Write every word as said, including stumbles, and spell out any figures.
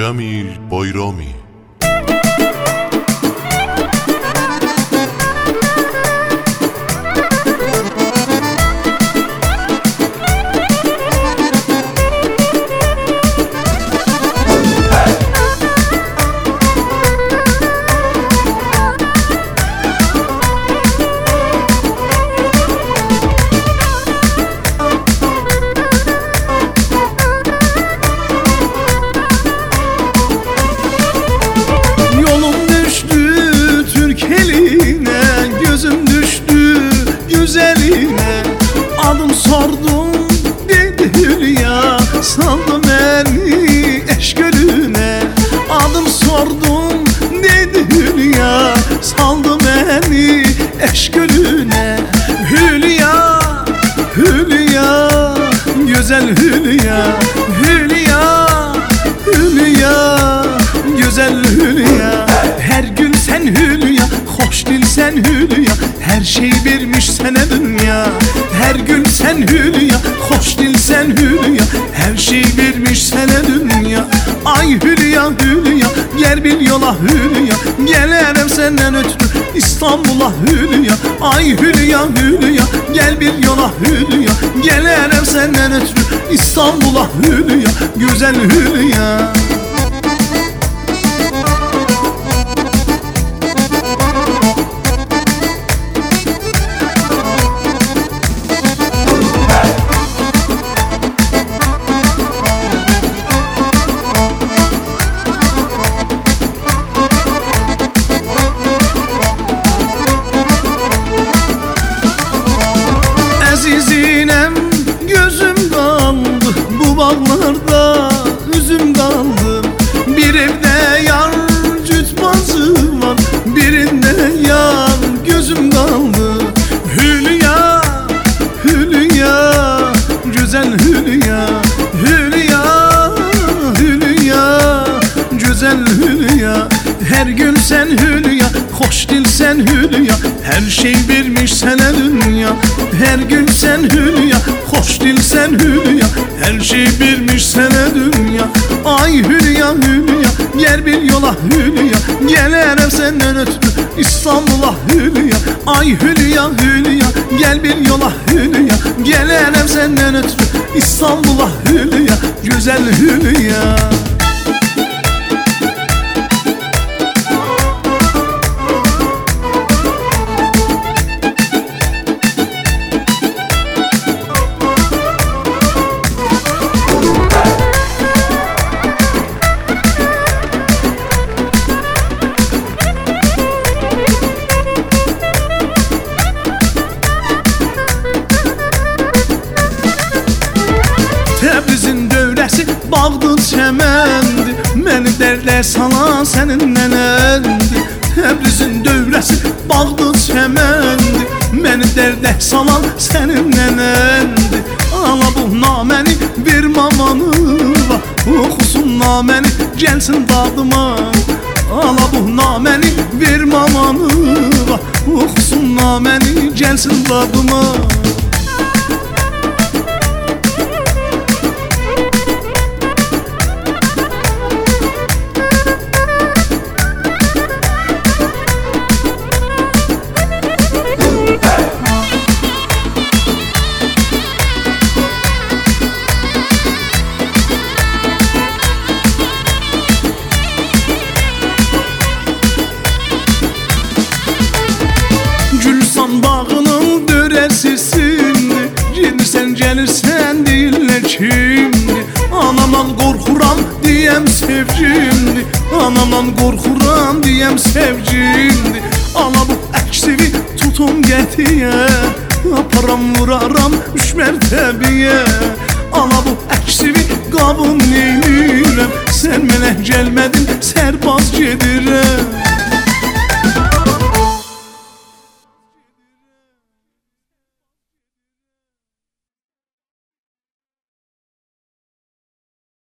Cəmil Bayramı. Adım sordum dedi Hülya, saldı beni eşk gölüne. Adım sordum dedi Hülya, saldı beni eşk gölüne. Hülya, Hülya, güzel Hülya, Hülya, Hülya, güzel Hülya. Her gün sen Hülya, hoş dil sen Hülya, her şey vermiş sana dünya. Her gün sen Hülya, hoş dil sen Hülya, her şey vermiş sana dünya. Ay Hülya, Hülya, gel bil yola Hülya, gelirim senden ötürü İstanbul'a Hülya. Ay Hülya, Hülya, gel bil yola Hülya, gelirim senden ötürü İstanbul'a Hülya, güzel Hülya. Azizinem gözüm kaldı, bu bağlarda üzüm kaldı. Bir evde yar cütbazı var, birinde yar gözüm kaldı. Hülya, Hülya, güzel Hülya, Hülya, Hülya, güzel Hülya. Her gün sen Hülya, hoş dil sen Hülya, her şey vermiş sana dünya. Her gün sen Hülya, hoş dil sen Hülya, her şey vermiş sana dünya. Ay Hülya, Hülya, gel bil yola Hülya, gelirim senden ötürü İstanbul'a Hülya. Ay Hülya, Hülya, gel bil yola Hülya, gelirim senden ötürü İstanbul'a Hülya, güzel Hülya. Təbrizin dövrəsi bağdı çəməndi, məni dərdə salan sənin nənəndi. Təbrizin dövrəsi bağdı çəməndi, məni dərdə salan sənin nənəndi. Ala bu naməni ver mamanı, oxusun naməni gəlsin dadıma. Ala bu naməni ver mamanı, oxusun naməni gəlsin dadıma. Gülsan bağının dörəsisindir, gedirsən gəlirsən deyirlər kimdir. Anamdan qorxuram deyəm sevgimdir, anamdan qorxuram deyəm sevgimdir. Ala bu əksivi tutum qətiyə, aparam vuraram üç mərtəbiyə. Ala bu əksivi qabım neynirəm, sən mənə gəlmədin sərbaz gedirəm.